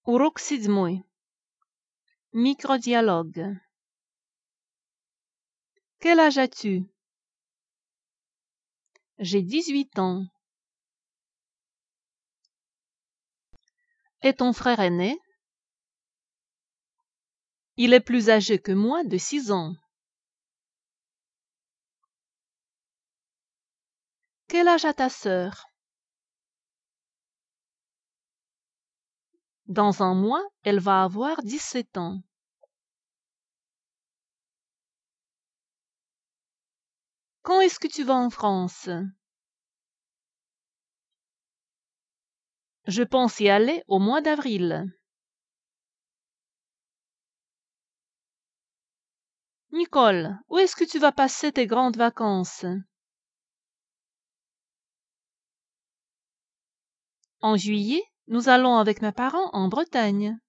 Урок 7. Microdialogue. Quel âge as-tu? J'ai 18 ans. Et ton frère aîné? Il est plus âgé que moi de 6 ans. Quel âge a ta sœur? Dans un mois, elle va avoir 17 ans. Quand est-ce que tu vas en France? Je pense y aller au mois d'avril. Nicole, où est-ce que tu vas passer tes grandes vacances? En juillet, nous allons avec mes parents en Bretagne.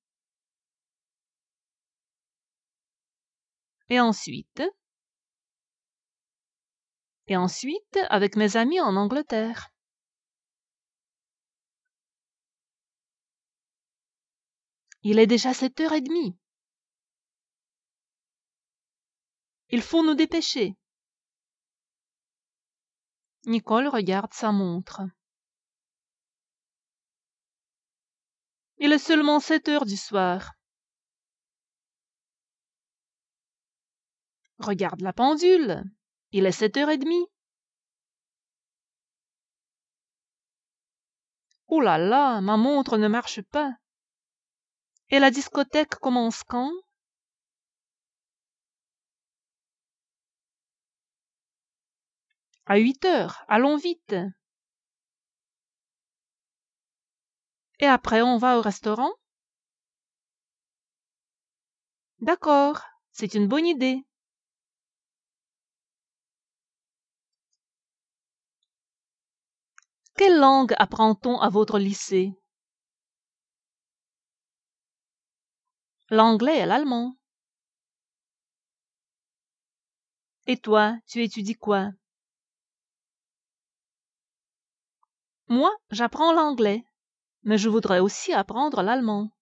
Et ensuite, avec mes amis en Angleterre. Il est déjà 7h30. Il faut nous dépêcher. Nicole regarde sa montre. Il est seulement 7h du soir. Regarde la pendule. Il est 7h30. Oh là là, ma montre ne marche pas. Et la discothèque commence quand? À 8h. Allons vite. Et après, on va au restaurant? D'accord, c'est une bonne idée. Quelle langue apprend-on à votre lycée? L'anglais et l'allemand. Et toi, tu étudies quoi? Moi, j'apprends l'anglais, mais je voudrais aussi apprendre l'allemand.